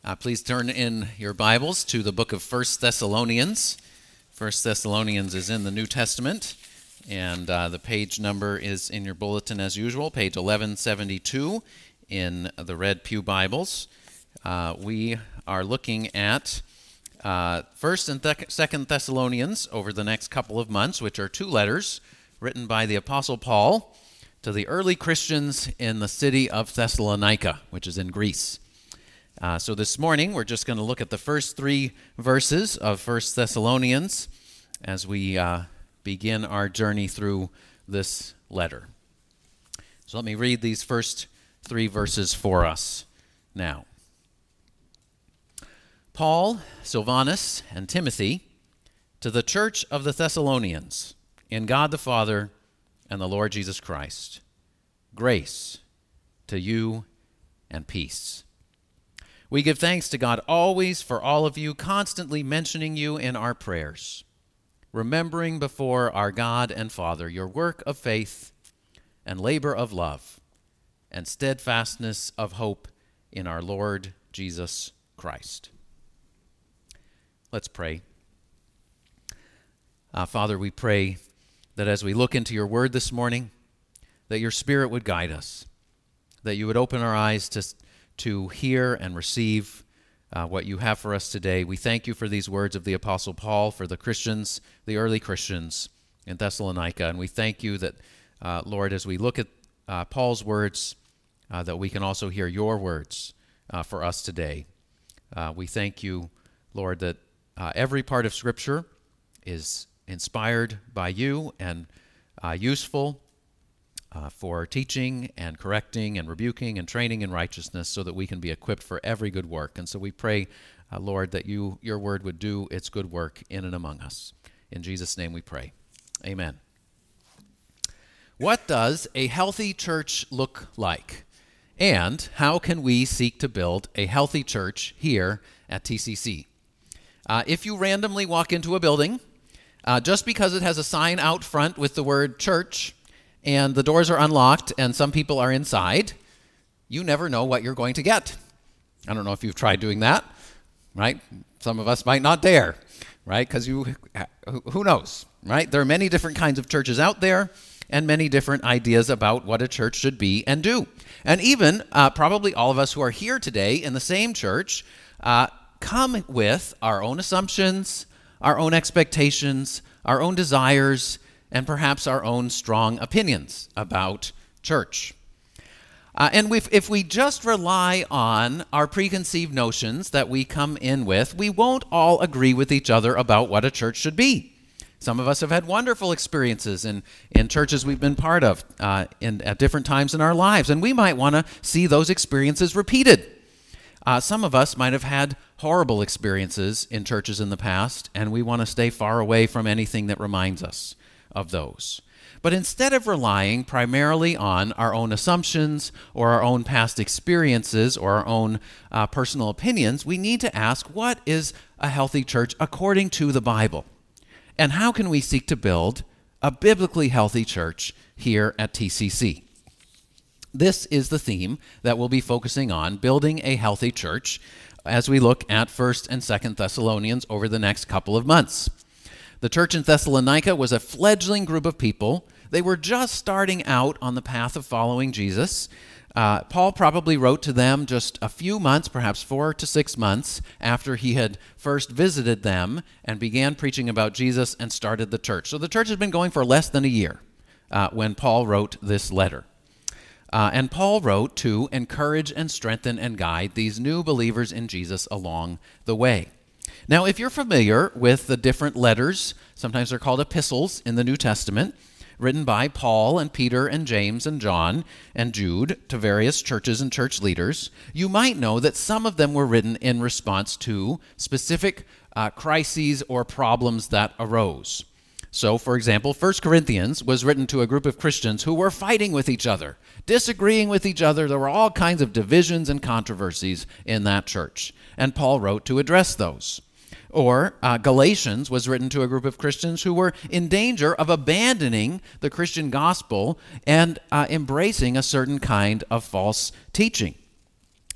Please turn in your Bibles to the book of 1 Thessalonians. 1 Thessalonians is in the New Testament, and the page number is in your bulletin as usual, page 1172 in the Red Pew Bibles. We are looking at 1st and 2nd Thessalonians over the next couple of months, which are two letters written by the Apostle Paul to the early Christians in the city of Thessalonica, which is in Greece. So this morning, we're just going to look at the first three verses of 1 Thessalonians as we begin our journey through this letter. So let me read these first three verses for us now. Paul, Silvanus, and Timothy, to the church of the Thessalonians, in God the Father and the Lord Jesus Christ, grace to you and peace. We give thanks to God always for all of you, constantly mentioning you in our prayers, remembering before our God and Father your work of faith and labor of love and steadfastness of hope in our Lord Jesus Christ. Let's pray. Father, we pray that as we look into your word this morning, that your Spirit would guide us, that you would open our eyes to hear and receive what you have for us today. We thank you for these words of the Apostle Paul, for the Christians, the early Christians in Thessalonica. And we thank you that, Lord, as we look at Paul's words, that we can also hear your words for us today. We thank you, Lord, that every part of Scripture is inspired by you and useful for teaching and correcting and rebuking and training in righteousness so that we can be equipped for every good work. And so we pray, Lord, that your word would do its good work in and among us. In Jesus' name we pray. Amen. What does a healthy church look like? And how can we seek to build a healthy church here at TCC? If you randomly walk into a building, just because it has a sign out front with the word church, and the doors are unlocked and some people are inside, you never know what you're going to get. I don't know if you've tried doing that, right? Some of us might not dare, right? Because who knows, right? There are many different kinds of churches out there and many different ideas about what a church should be and do. And even probably all of us who are here today in the same church come with our own assumptions, our own expectations, our own desires, and perhaps our own strong opinions about church. And if we just rely on our preconceived notions that we come in with, we won't all agree with each other about what a church should be. Some of us have had wonderful experiences in churches we've been part of at different times in our lives, and we might want to see those experiences repeated. Some of us might have had horrible experiences in churches in the past, and we want to stay far away from anything that reminds us of those. But instead of relying primarily on our own assumptions or our own past experiences or our own personal opinions, we need to ask, what is a healthy church according to the Bible? And how can we seek to build a biblically healthy church here at TCC? This is the theme that we'll be focusing on, building a healthy church, as we look at 1st and 2nd Thessalonians over the next couple of months. The church in Thessalonica was a fledgling group of people. They were just starting out on the path of following Jesus. Paul probably wrote to them just a few months, perhaps 4 to 6 months, after he had first visited them and began preaching about Jesus and started the church. So the church had been going for less than a year when Paul wrote this letter. And Paul wrote to encourage and strengthen and guide these new believers in Jesus along the way. Now, if you're familiar with the different letters, sometimes they're called epistles in the New Testament, written by Paul and Peter and James and John and Jude to various churches and church leaders, you might know that some of them were written in response to specific crises or problems that arose. So, for example, 1 Corinthians was written to a group of Christians who were fighting with each other, disagreeing with each other. There were all kinds of divisions and controversies in that church, and Paul wrote to address those. Or Galatians was written to a group of Christians who were in danger of abandoning the Christian gospel and embracing a certain kind of false teaching.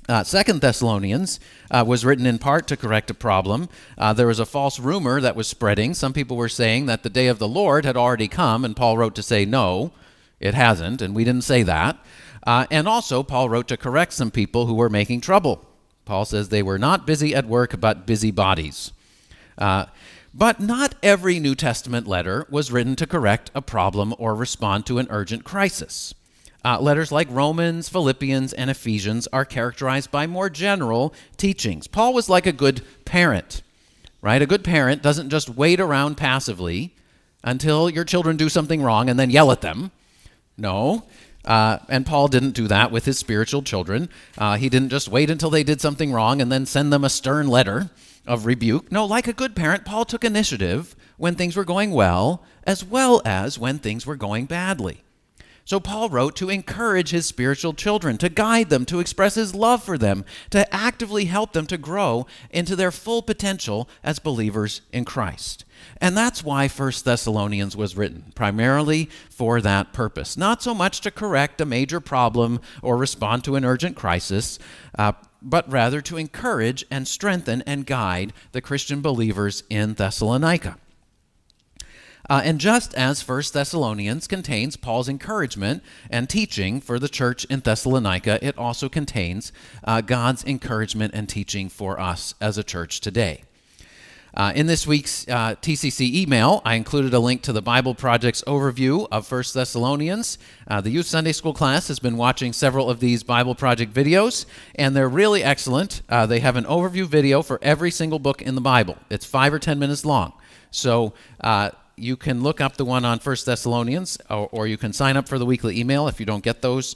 Second Thessalonians was written in part to correct a problem. There was a false rumor that was spreading. Some people were saying that the day of the Lord had already come, and Paul wrote to say, no, it hasn't, and we didn't say that. And also, Paul wrote to correct some people who were making trouble. Paul says they were not busy at work, but busybodies. But not every New Testament letter was written to correct a problem or respond to an urgent crisis. Letters like Romans, Philippians, and Ephesians are characterized by more general teachings. Paul was like a good parent, right? A good parent doesn't just wait around passively until your children do something wrong and then yell at them. No, and Paul didn't do that with his spiritual children. He didn't just wait until they did something wrong and then send them a stern letter of rebuke. No, like a good parent, Paul took initiative when things were going well as when things were going badly. So Paul wrote to encourage his spiritual children, to guide them, to express his love for them, to actively help them to grow into their full potential as believers in Christ. And that's why 1 Thessalonians was written, primarily for that purpose. Not so much to correct a major problem or respond to an urgent crisis, but rather to encourage and strengthen and guide the Christian believers in Thessalonica. And just as 1 Thessalonians contains Paul's encouragement and teaching for the church in Thessalonica, it also contains God's encouragement and teaching for us as a church today. In this week's TCC email, I included a link to the Bible Project's overview of 1 Thessalonians. The Youth Sunday School class has been watching several of these Bible Project videos, and they're really excellent. They have an overview video for every single book in the Bible. It's 5 or 10 minutes long. So you can look up the one on 1 Thessalonians, or you can sign up for the weekly email if you don't get those.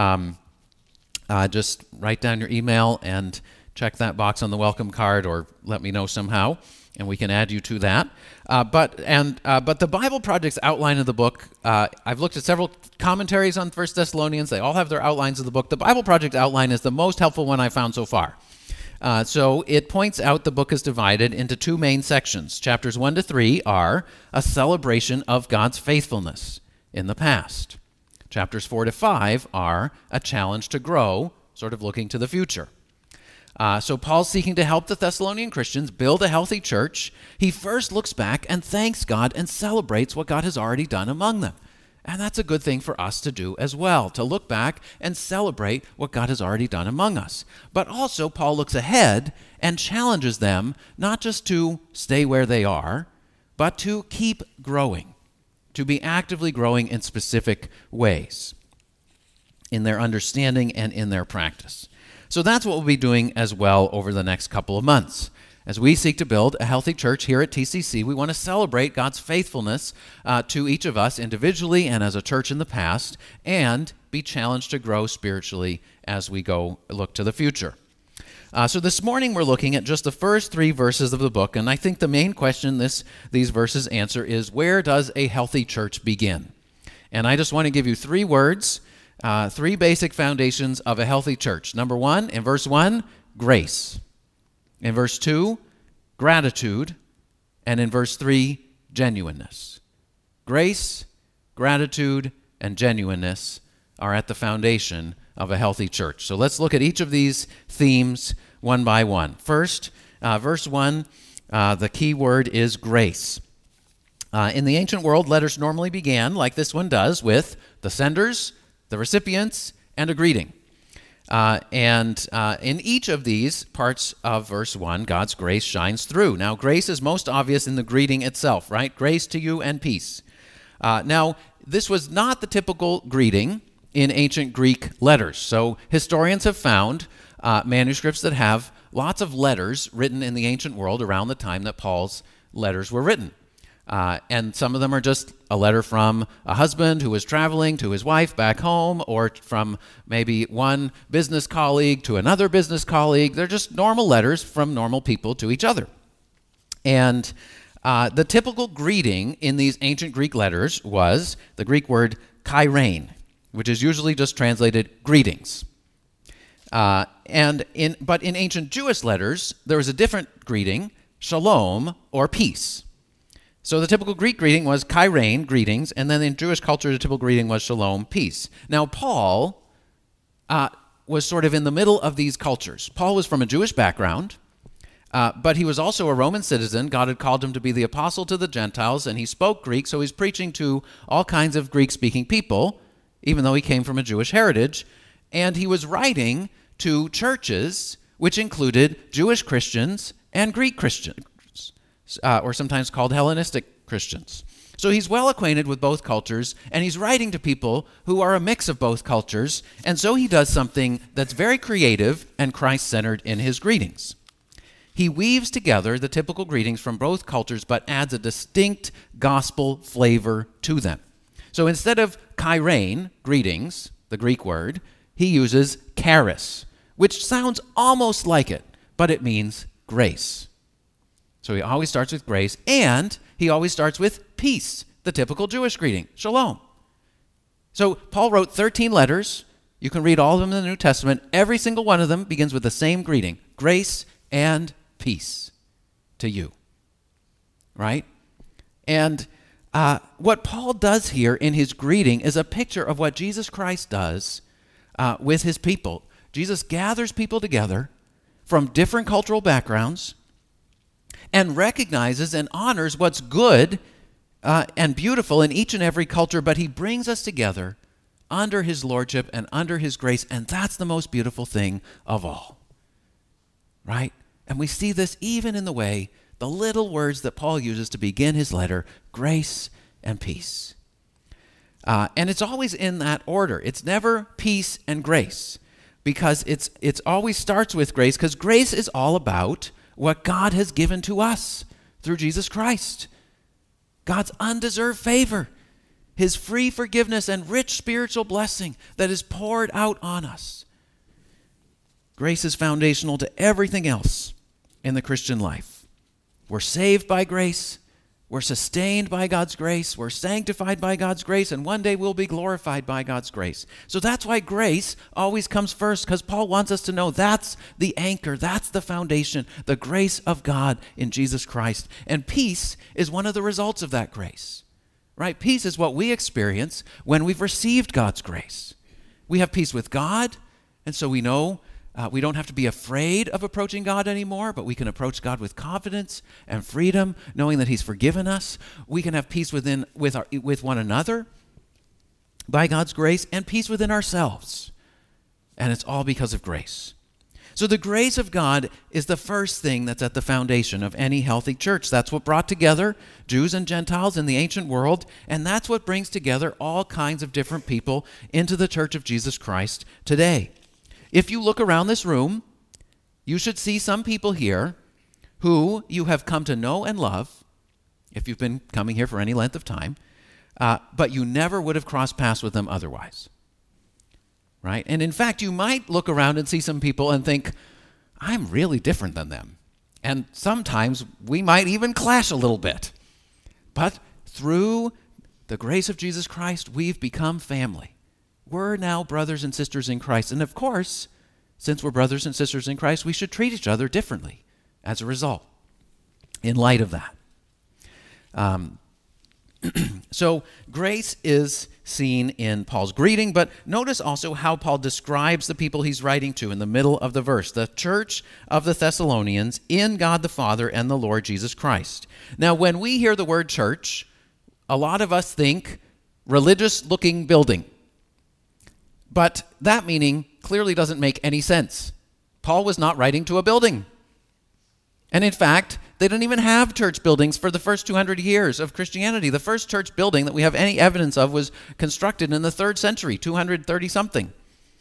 Just write down your email and check that box on the welcome card, or let me know somehow, and we can add you to that. But the Bible Project's outline of the book, I've looked at several commentaries on 1 Thessalonians. They all have their outlines of the book. The Bible Project outline is the most helpful one I've found so far. So it points out the book is divided into two main sections. Chapters 1 to 3 are a celebration of God's faithfulness in the past. Chapters 4 to 5 are a challenge to grow, sort of looking to the future. So Paul's seeking to help the Thessalonian Christians build a healthy church. He first looks back and thanks God and celebrates what God has already done among them. And that's a good thing for us to do as well, to look back and celebrate what God has already done among us. But also, Paul looks ahead and challenges them not just to stay where they are, but to keep growing, to be actively growing in specific ways in their understanding and in their practice. So that's what we'll be doing as well over the next couple of months. As we seek to build a healthy church here at TCC, we want to celebrate God's faithfulness to each of us individually and as a church in the past, and be challenged to grow spiritually as we go look to the future. So this morning we're looking at just the first 3 verses of the book, and I think the main question these verses answer is, where does a healthy church begin? And I just want to give you 3 words, 3 basic foundations of a healthy church. Number 1, in verse 1, grace. In verse 2, gratitude. And in verse 3, genuineness. Grace, gratitude, and genuineness are at the foundation of a healthy church. So let's look at each of these themes one by one. First, verse 1, the key word is grace. In the ancient world, letters normally began, like this one does, with the senders, the recipients, and a greeting. And in each of these parts of verse 1, God's grace shines through. Now, grace is most obvious in the greeting itself, right? Grace to you and peace. Now, this was not the typical greeting in ancient Greek letters. So historians have found manuscripts that have lots of letters written in the ancient world around the time that Paul's letters were written. And some of them are just a letter from a husband who was traveling to his wife back home, or from maybe one business colleague to another business colleague. They're just normal letters from normal people to each other. And the typical greeting in these ancient Greek letters was the Greek word kairein, which is usually just translated greetings. But in ancient Jewish letters, there was a different greeting, shalom, or peace. So the typical Greek greeting was kairein, greetings, and then in Jewish culture, the typical greeting was shalom, peace. Now, Paul was sort of in the middle of these cultures. Paul was from a Jewish background, but he was also a Roman citizen. God had called him to be the apostle to the Gentiles, and he spoke Greek, so he's preaching to all kinds of Greek-speaking people, even though he came from a Jewish heritage. And he was writing to churches which included Jewish Christians and Greek Christians, or sometimes called Hellenistic Christians. So he's well acquainted with both cultures, and he's writing to people who are a mix of both cultures, and so he does something that's very creative and Christ-centered in his greetings. He weaves together the typical greetings from both cultures, but adds a distinct gospel flavor to them. So instead of kairein, greetings, the Greek word, he uses charis, which sounds almost like it, but it means grace. So he always starts with grace, and he always starts with peace, the typical Jewish greeting, shalom. So Paul wrote 13 letters. You can read all of them in the New Testament. Every single one of them begins with the same greeting, grace and peace to you, right? And what Paul does here in his greeting is a picture of what Jesus Christ does with his people. Jesus gathers people together from different cultural backgrounds and recognizes and honors what's good and beautiful in each and every culture, but he brings us together under his lordship and under his grace, and that's the most beautiful thing of all, right? And we see this even in the way, the little words that Paul uses to begin his letter, grace and peace. And it's always in that order. It's never peace and grace, because it's always starts with grace, because grace is all about what God has given to us through Jesus Christ. God's undeserved favor, his free forgiveness and rich spiritual blessing that is poured out on us. Grace is foundational to everything else in the Christian life. We're saved by grace. We're sustained by God's grace. We're sanctified by God's grace. And one day we'll be glorified by God's grace. So that's why grace always comes first, because Paul wants us to know that's the anchor. That's the foundation, the grace of God in Jesus Christ. And peace is one of the results of that grace, right? Peace is what we experience when we've received God's grace. We have peace with God, and so we know we don't have to be afraid of approaching God anymore, but we can approach God with confidence and freedom, knowing that he's forgiven us. We can have peace with one another by God's grace, and peace within ourselves. And it's all because of grace. So the grace of God is the first thing that's at the foundation of any healthy church. That's what brought together Jews and Gentiles in the ancient world, and that's what brings together all kinds of different people into the church of Jesus Christ today. If you look around this room, you should see some people here who you have come to know and love, if you've been coming here for any length of time, but you never would have crossed paths with them otherwise, right? And in fact, you might look around and see some people and think, I'm really different than them. And sometimes we might even clash a little bit. But through the grace of Jesus Christ, we've become family. We're now brothers and sisters in Christ. And of course, since we're brothers and sisters in Christ, we should treat each other differently as a result, in light of that. So grace is seen in Paul's greeting, but notice also how Paul describes the people he's writing to in the middle of the verse, the church of the Thessalonians in God the Father and the Lord Jesus Christ. Now, when we hear the word church, a lot of us think religious-looking building. But that meaning clearly doesn't make any sense. Paul was not writing to a building. And in fact, they didn't even have church buildings for the first 200 years of Christianity. The first church building that we have any evidence of was constructed in the 3rd century, 230-something.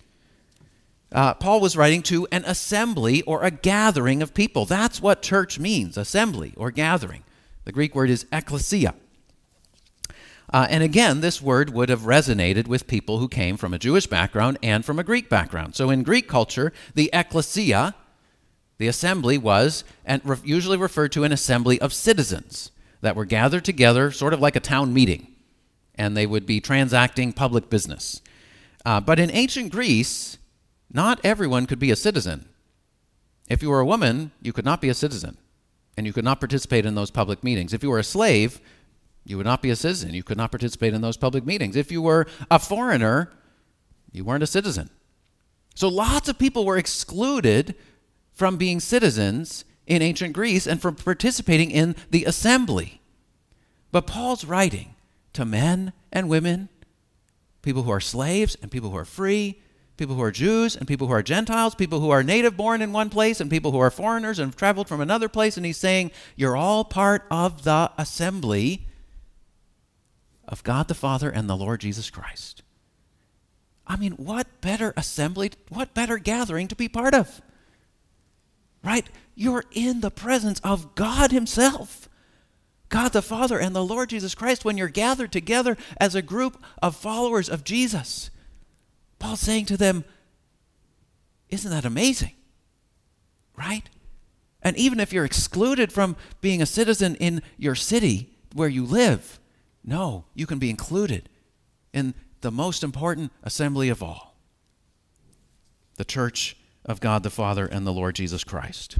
Paul was writing to an assembly or a gathering of people. That's what church means, assembly or gathering. The Greek word is ekklesia. And again, this word would have resonated with people who came from a Jewish background and from a Greek background. So in Greek culture, the ekklesia, the assembly, was usually referred to an assembly of citizens that were gathered together, sort of like a town meeting, and they would be transacting public business. But in ancient Greece, not everyone could be a citizen. If you were a woman, you could not be a citizen, and you could not participate in those public meetings. If you were a slave, you would not be a citizen. You could not participate in those public meetings. If you were a foreigner, you weren't a citizen. So lots of people were excluded from being citizens in ancient Greece and from participating in the assembly. But Paul's writing to men and women, people who are slaves and people who are free, people who are Jews and people who are Gentiles, people who are native born in one place and people who are foreigners and have traveled from another place. And he's saying, you're all part of the assembly of God the Father and the Lord Jesus Christ. I mean, what better assembly, what better gathering to be part of? Right? You're in the presence of God himself, God the Father and the Lord Jesus Christ, when you're gathered together as a group of followers of Jesus. Paul's saying to them, isn't that amazing? Right? And even if you're excluded from being a citizen in your city where you live, no, you can be included in the most important assembly of all, the church of God the Father and the Lord Jesus Christ.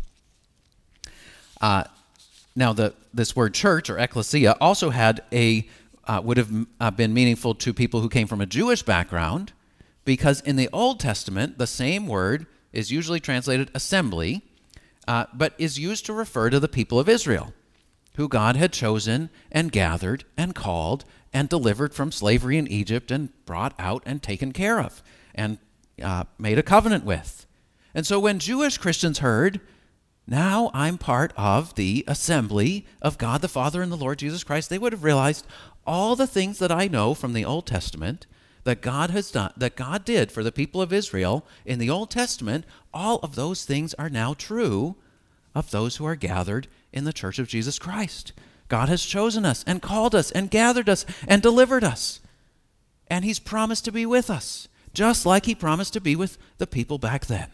Now, this word church or ecclesia also had would have been meaningful to people who came from a Jewish background, because in the Old Testament, the same word is usually translated assembly, but is used to refer to the people of Israel, who God had chosen and gathered and called and delivered from slavery in Egypt and brought out and taken care of and made a covenant with. And so when Jewish Christians heard, now I'm part of the assembly of God the Father and the Lord Jesus Christ, they would have realized all the things that I know from the Old Testament that God has done, that God did for the people of Israel in the Old Testament, all of those things are now true of those who are gathered in the church of Jesus Christ. God has chosen us and called us and gathered us and delivered us. And he's promised to be with us, just like he promised to be with the people back then.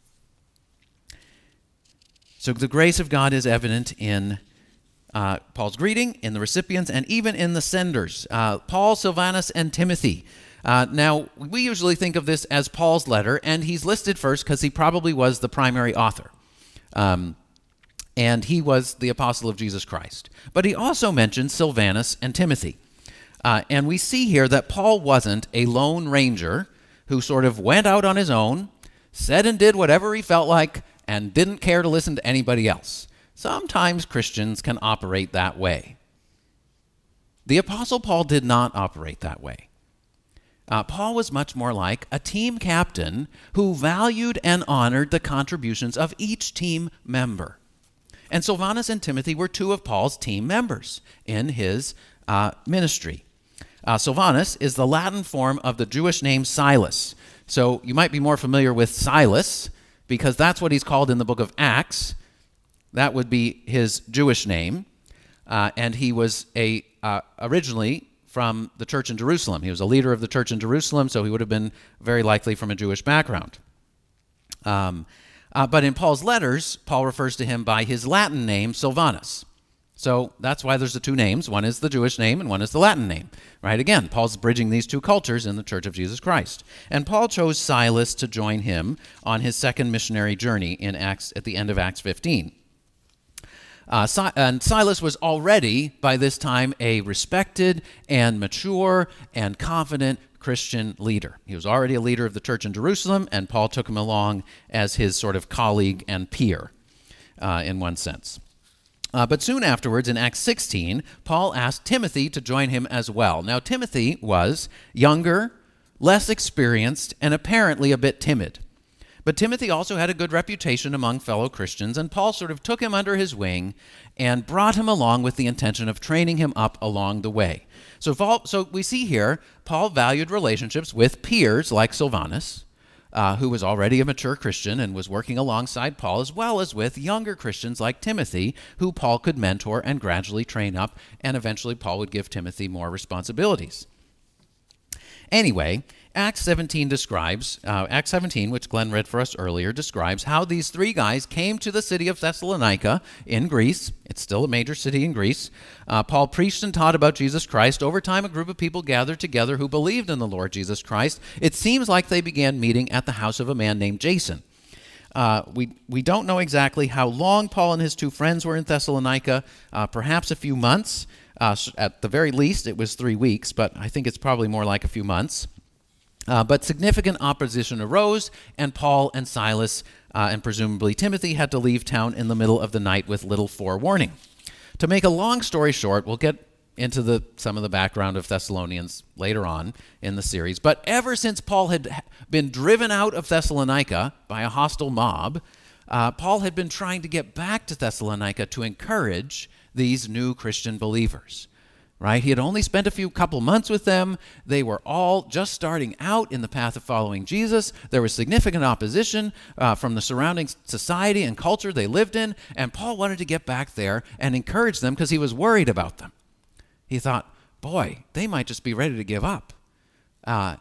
So the grace of God is evident in Paul's greeting, in the recipients, and even in the senders, Paul, Silvanus, and Timothy. Now, we usually think of this as Paul's letter, and he's listed first because he probably was the primary author. And he was the apostle of Jesus Christ. But he also mentions Silvanus and Timothy. And we see here that Paul wasn't a lone ranger who sort of went out on his own, said and did whatever he felt like, and didn't care to listen to anybody else. Sometimes Christians can operate that way. The Apostle Paul did not operate that way. Paul was much more like a team captain who valued and honored the contributions of each team member. And Silvanus and Timothy were two of Paul's team members in his ministry. Silvanus is the Latin form of the Jewish name Silas. So you might be more familiar with Silas, because that's what he's called in the book of Acts. That would be his Jewish name. And he was originally from the church in Jerusalem. He was a leader of the church in Jerusalem, so he would have been very likely from a Jewish background. But in Paul's letters, Paul refers to him by his Latin name, Silvanus. So that's why there's the two names. One is the Jewish name and one is the Latin name, right? Again, Paul's bridging these two cultures in the Church of Jesus Christ. And Paul chose Silas to join him on his second missionary journey at the end of Acts 15. And Silas was already, by this time, a respected and mature and confident Christian leader. He was already a leader of the church in Jerusalem, and Paul took him along as his sort of colleague and peer, in one sense. But soon afterwards, in Acts 16, Paul asked Timothy to join him as well. Now, Timothy was younger, less experienced, and apparently a bit timid. But Timothy also had a good reputation among fellow Christians, and Paul sort of took him under his wing and brought him along with the intention of training him up along the way. So we see here, Paul valued relationships with peers like Silvanus, who was already a mature Christian and was working alongside Paul, as well as with younger Christians like Timothy, who Paul could mentor and gradually train up, and eventually Paul would give Timothy more responsibilities. Anyway, Acts 17, which Glenn read for us earlier, describes how these three guys came to the city of Thessalonica in Greece. It's still a major city in Greece. Paul preached and taught about Jesus Christ. Over time, a group of people gathered together who believed in the Lord Jesus Christ. It seems like they began meeting at the house of a man named Jason. We don't know exactly how long Paul and his two friends were in Thessalonica, perhaps a few months. At the very least, it was 3 weeks, but I think it's probably more like a few months. But significant opposition arose, and Paul and Silas and presumably Timothy had to leave town in the middle of the night with little forewarning. To make a long story short, we'll get into some of the background of Thessalonians later on in the series. But ever since Paul had been driven out of Thessalonica by a hostile mob, Paul had been trying to get back to Thessalonica to encourage these new Christian believers. Right? He had only spent a couple months with them. They were all just starting out in the path of following Jesus. There was significant opposition from the surrounding society and culture they lived in, and Paul wanted to get back there and encourage them because he was worried about them. He thought, boy, they might just be ready to give up. But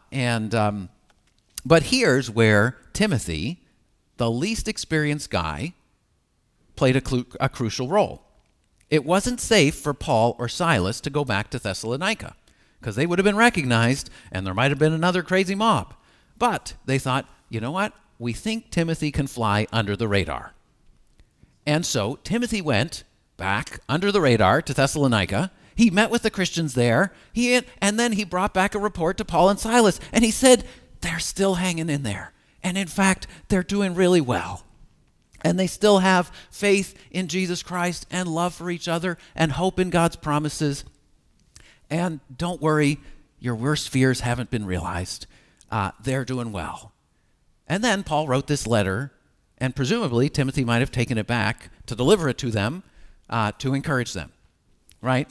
here's where Timothy, the least experienced guy, played a crucial role. It wasn't safe for Paul or Silas to go back to Thessalonica because they would have been recognized and there might have been another crazy mob. But they thought, you know what? We think Timothy can fly under the radar. And so Timothy went back under the radar to Thessalonica. He met with the Christians there, and then he brought back a report to Paul and Silas, and he said, they're still hanging in there. And in fact, they're doing really well. And they still have faith in Jesus Christ and love for each other and hope in God's promises. And don't worry, your worst fears haven't been realized. They're doing well. And then Paul wrote this letter, and presumably Timothy might have taken it back to deliver it to them, to encourage them, right?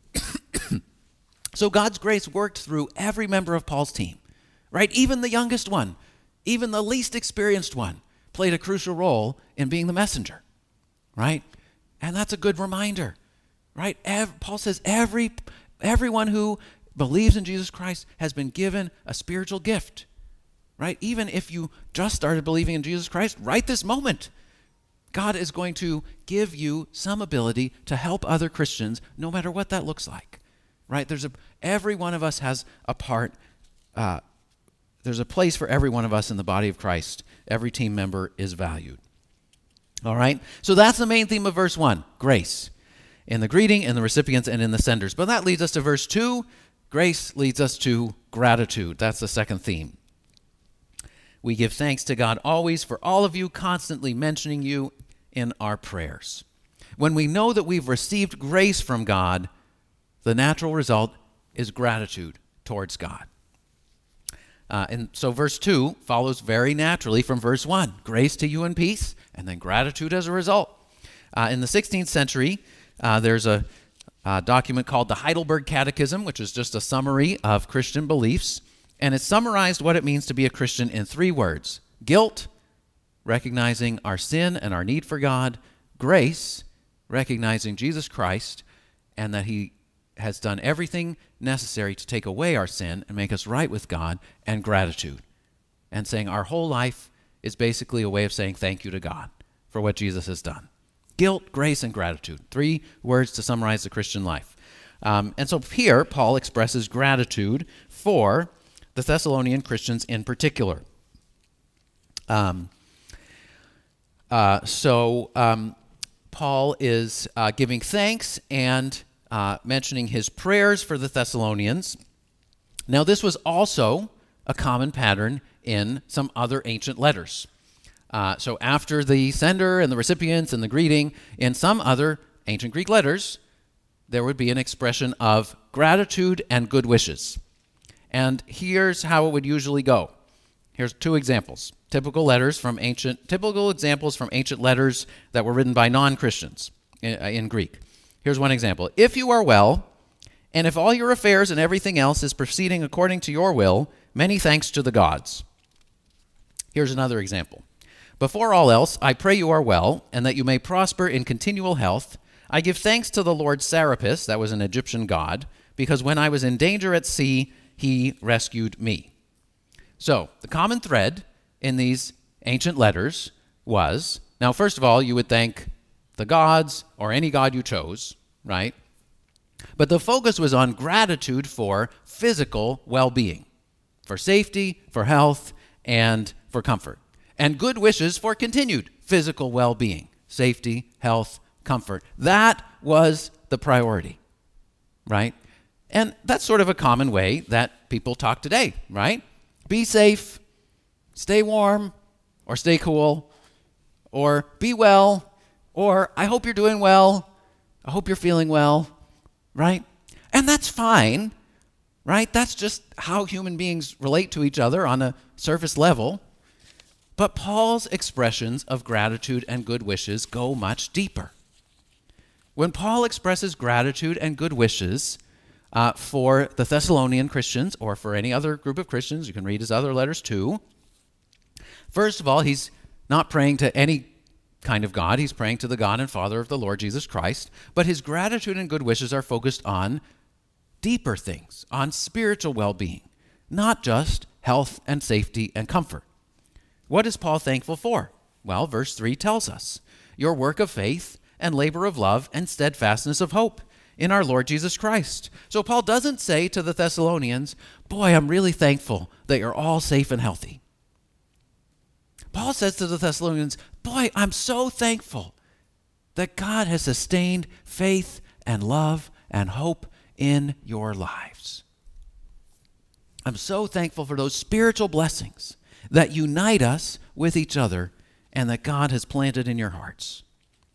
So God's grace worked through every member of Paul's team, right? Even the youngest one, even the least experienced one, played a crucial role in being the messenger, right? And that's a good reminder, right? Paul says everyone who believes in Jesus Christ has been given a spiritual gift, right? Even if you just started believing in Jesus Christ right this moment, God is going to give you some ability to help other Christians, no matter what that looks like, right? Every one of us has a part. There's a place for every one of us in the body of Christ. Every team member is valued. All right? So that's the main theme of verse 1, grace. In the greeting, in the recipients, and in the senders. But that leads us to verse 2. Grace leads us to gratitude. That's the second theme. We give thanks to God always for all of you, constantly mentioning you in our prayers. When we know that we've received grace from God, the natural result is gratitude towards God. And so verse 2 follows very naturally from verse 1. Grace to you and peace, and then gratitude as a result. In the 16th century, there's a document called the Heidelberg Catechism, which is just a summary of Christian beliefs. And it summarized what it means to be a Christian in 3 words. Guilt, recognizing our sin and our need for God. Grace, recognizing Jesus Christ and that he has done everything necessary to take away our sin and make us right with God, and gratitude. And saying our whole life is basically a way of saying thank you to God for what Jesus has done. Guilt, grace, and gratitude. 3 words to summarize the Christian life. And so here, Paul expresses gratitude for the Thessalonian Christians in particular. Paul is giving thanks and mentioning his prayers for the Thessalonians. Now, this was also a common pattern in some other ancient letters. So after the sender and the recipients and the greeting, in some other ancient Greek letters, there would be an expression of gratitude and good wishes. And here's how it would usually go. Here's 2 examples. Typical examples from ancient letters that were written by non-Christians in Greek. Here's one example. If you are well, and if all your affairs and everything else is proceeding according to your will, many thanks to the gods. Here's another example. Before all else, I pray you are well, and that you may prosper in continual health. I give thanks to the Lord Serapis, that was an Egyptian god, because when I was in danger at sea, he rescued me. So, the common thread in these ancient letters was, now first of all, you would thank the gods or any god you chose, right? But the focus was on gratitude for physical well-being, for safety, for health, and for comfort. And good wishes for continued physical well-being, safety, health, comfort. That was the priority, right? And that's sort of a common way that people talk today, right? be safe, stay warm, or stay cool, or be well, or I hope you're doing well, I hope you're feeling well, right? And that's fine, right? That's just how human beings relate to each other on a surface level. But Paul's expressions of gratitude and good wishes go much deeper. When Paul expresses gratitude and good wishes for the Thessalonian Christians, or for any other group of Christians, you can read his other letters too. First of all, he's not praying to any kind of God. He's praying to the God and Father of the Lord Jesus Christ. But his gratitude and good wishes are focused on deeper things, on spiritual well-being, not just health and safety and comfort. What is Paul thankful for? Well, verse 3 tells us, your work of faith and labor of love and steadfastness of hope in our Lord Jesus Christ. So Paul doesn't say to the Thessalonians, boy, I'm really thankful that you're all safe and healthy. Paul says to the Thessalonians, boy, I'm so thankful that God has sustained faith and love and hope in your lives. I'm so thankful for those spiritual blessings that unite us with each other and that God has planted in your hearts.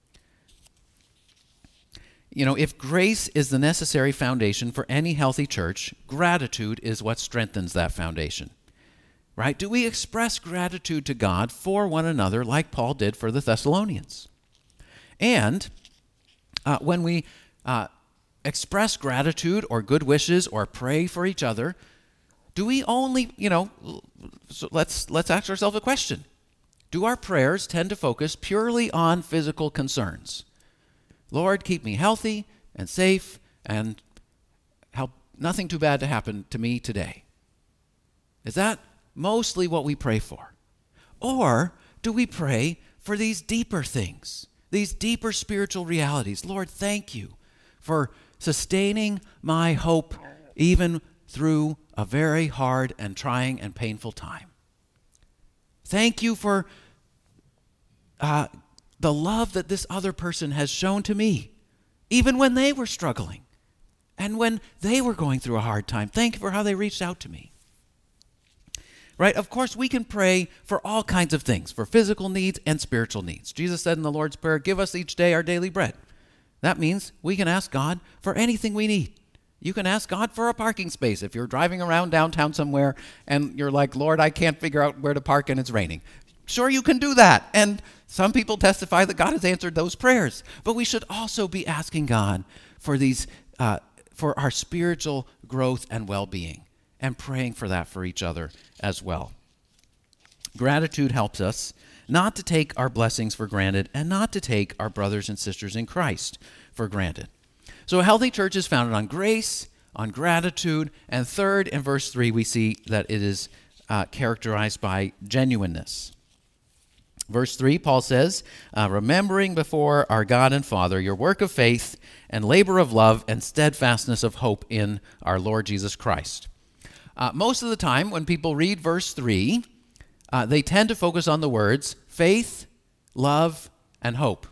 You know, if grace is the necessary foundation for any healthy church, gratitude is what strengthens that foundation. Right? Do we express gratitude to God for one another like Paul did for the Thessalonians? And when we express gratitude or good wishes or pray for each other, do we only, so let's ask ourselves a question. Do our prayers tend to focus purely on physical concerns? Lord, keep me healthy and safe and help nothing too bad to happen to me today. Is that mostly what we pray for? Or do we pray for these deeper things, these deeper spiritual realities? Lord, thank you for sustaining my hope even through a very hard and trying and painful time. Thank you for the love that this other person has shown to me, even when they were struggling and when they were going through a hard time. Thank you for how they reached out to me. Right? Of course, we can pray for all kinds of things, for physical needs and spiritual needs. Jesus said in the Lord's Prayer, give us each day our daily bread. That means we can ask God for anything we need. You can ask God for a parking space if you're driving around downtown somewhere and you're like, Lord, I can't figure out where to park and it's raining. Sure, you can do that. And some people testify that God has answered those prayers. But we should also be asking God for these, for our spiritual growth and well-being, and praying for that for each other as well. Gratitude helps us not to take our blessings for granted and not to take our brothers and sisters in Christ for granted. So a healthy church is founded on grace, on gratitude, and third, in verse 3, we see that it is characterized by genuineness. Verse 3, Paul says, remembering before our God and Father your work of faith and labor of love and steadfastness of hope in our Lord Jesus Christ. Most of the time when people read verse 3, they tend to focus on the words faith, love, and hope.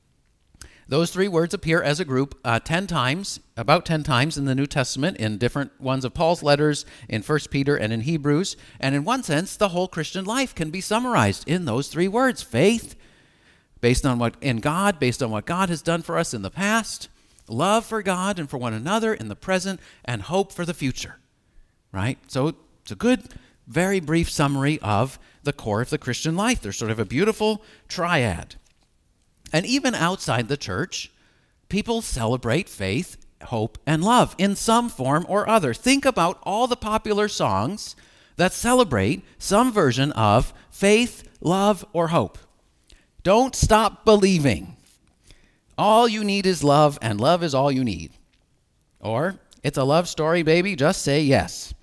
Those three words appear as a group about 10 times in the New Testament, in different ones of Paul's letters, in 1 Peter and in Hebrews. And in one sense, the whole Christian life can be summarized in those three words. Faith, based on what God has done for us in the past. Love for God and for one another in the present. And hope for the future. Right? So it's a good, very brief summary of the core of the Christian life. There's sort of a beautiful triad. And even outside the church, people celebrate faith, hope, and love in some form or other. Think about all the popular songs that celebrate some version of faith, love, or hope. Don't stop believing. All you need is love, and love is all you need. Or, it's a love story, baby, just say yes.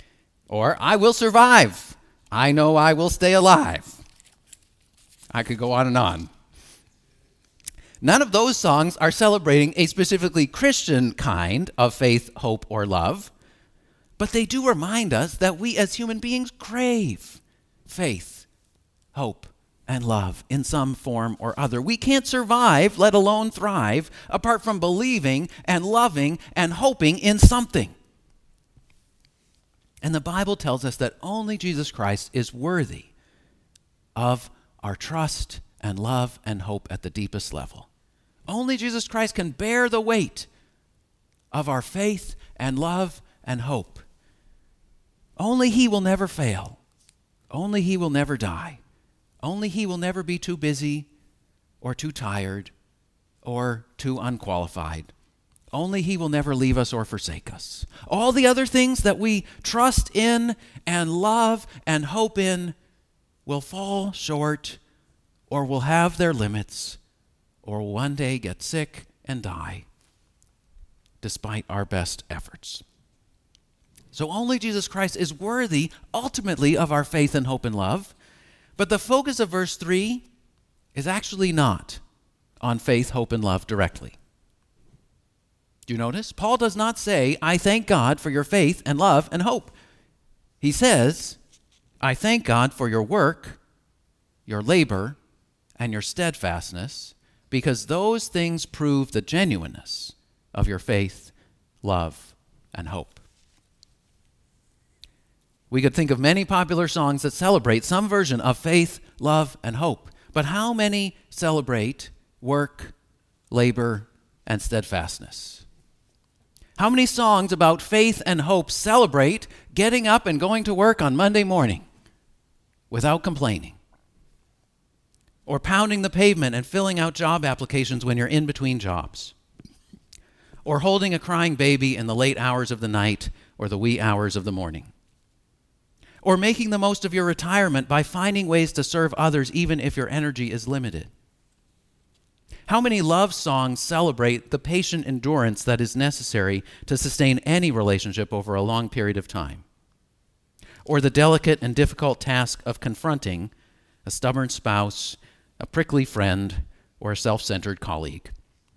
Or, I will survive. I know I will stay alive. I could go on and on. None of those songs are celebrating a specifically Christian kind of faith, hope, or love, but they do remind us that we as human beings crave faith, hope, and love in some form or other. We can't survive, let alone thrive, apart from believing and loving and hoping in something. And the Bible tells us that only Jesus Christ is worthy of our trust and love and hope at the deepest level. Only Jesus Christ can bear the weight of our faith and love and hope. Only he will never fail. Only he will never die. Only he will never be too busy or too tired or too unqualified. Only he will never leave us or forsake us. All the other things that we trust in and love and hope in will fall short or will have their limits or will one day get sick and die despite our best efforts. So only Jesus Christ is worthy ultimately of our faith and hope and love. But the focus of verse 3 is actually not on faith, hope, and love directly. Do you notice? Paul does not say, I thank God for your faith and love and hope. He says, I thank God for your work, your labor, and your steadfastness, because those things prove the genuineness of your faith, love, and hope. We could think of many popular songs that celebrate some version of faith, love, and hope. But how many celebrate work, labor, and steadfastness? How many songs about faith and hope celebrate getting up and going to work on Monday morning without complaining? Or pounding the pavement and filling out job applications when you're in between jobs? Or holding a crying baby in the late hours of the night or the wee hours of the morning? Or making the most of your retirement by finding ways to serve others even if your energy is limited? How many love songs celebrate the patient endurance that is necessary to sustain any relationship over a long period of time? Or the delicate and difficult task of confronting a stubborn spouse, a prickly friend, or a self-centered colleague?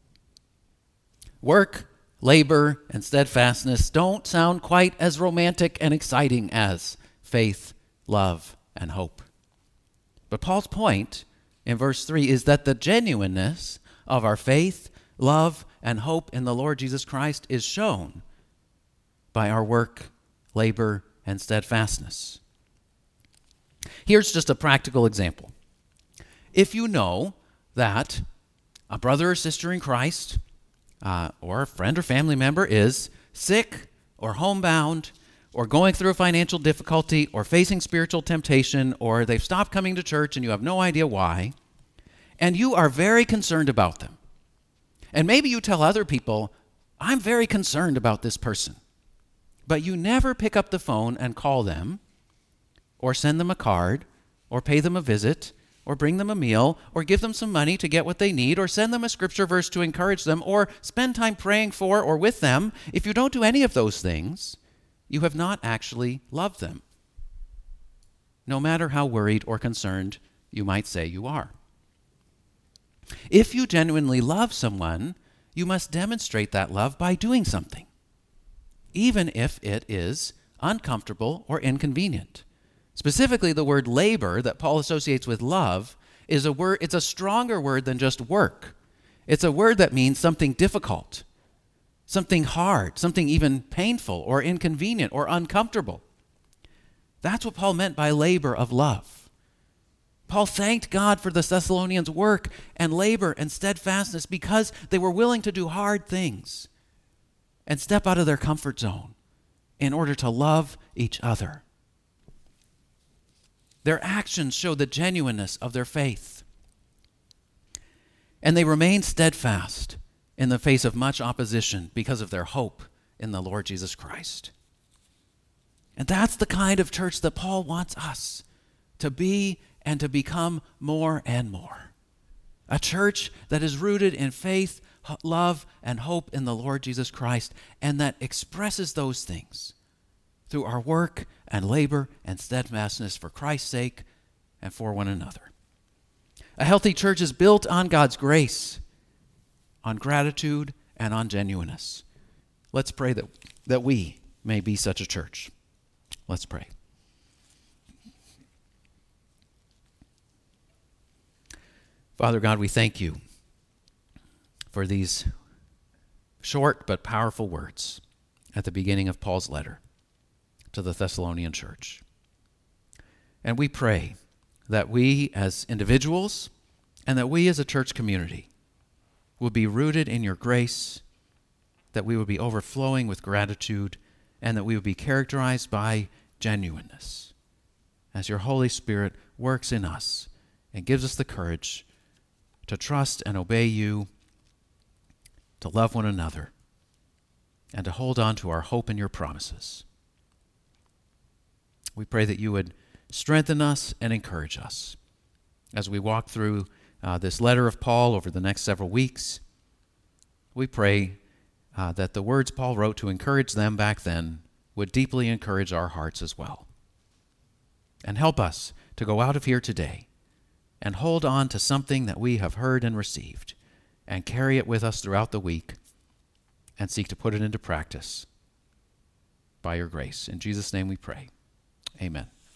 Work, labor, and steadfastness don't sound quite as romantic and exciting as faith, love, and hope. But Paul's point in verse 3 is that the genuineness of our faith, love, and hope in the Lord Jesus Christ is shown by our work, labor, and steadfastness. Here's just a practical example. If you know that a brother or sister in Christ, or a friend or family member is sick or homebound, or going through a financial difficulty, or facing spiritual temptation, or they've stopped coming to church and you have no idea why, and you are very concerned about them. And maybe you tell other people, I'm very concerned about this person. But you never pick up the phone and call them, or send them a card, or pay them a visit, or bring them a meal, or give them some money to get what they need, or send them a scripture verse to encourage them, or spend time praying for or with them. If you don't do any of those things, you have not actually loved them, no matter how worried or concerned you might say you are. If you genuinely love someone, you must demonstrate that love by doing something, even if it is uncomfortable or inconvenient. Specifically, the word labor that Paul associates with love is a word, it's a stronger word than just work. It's a word that means something difficult, something hard, something even painful or inconvenient or uncomfortable. That's what Paul meant by labor of love. Paul thanked God for the Thessalonians' work and labor and steadfastness because they were willing to do hard things and step out of their comfort zone in order to love each other. Their actions show the genuineness of their faith. And they remained steadfast in the face of much opposition because of their hope in the Lord Jesus Christ. And that's the kind of church that Paul wants us to be and to become more and more. A church that is rooted in faith, love, and hope in the Lord Jesus Christ, and that expresses those things through our work and labor and steadfastness for Christ's sake and for one another. A healthy church is built on God's grace, on gratitude, and on genuineness. Let's pray that we may be such a church. Let's pray. Father God, we thank you for these short but powerful words at the beginning of Paul's letter. to the Thessalonian church. And we pray that we as individuals and that we as a church community will be rooted in your grace, that we would be overflowing with gratitude, and that we would be characterized by genuineness as your Holy Spirit works in us and gives us the courage to trust and obey you, to love one another, and to hold on to our hope in your promises. We pray that you would strengthen us and encourage us as we walk through this letter of Paul over the next several weeks. We pray that the words Paul wrote to encourage them back then would deeply encourage our hearts as well. And help us to go out of here today and hold on to something that we have heard and received and carry it with us throughout the week and seek to put it into practice by your grace. In Jesus' name we pray. Amen.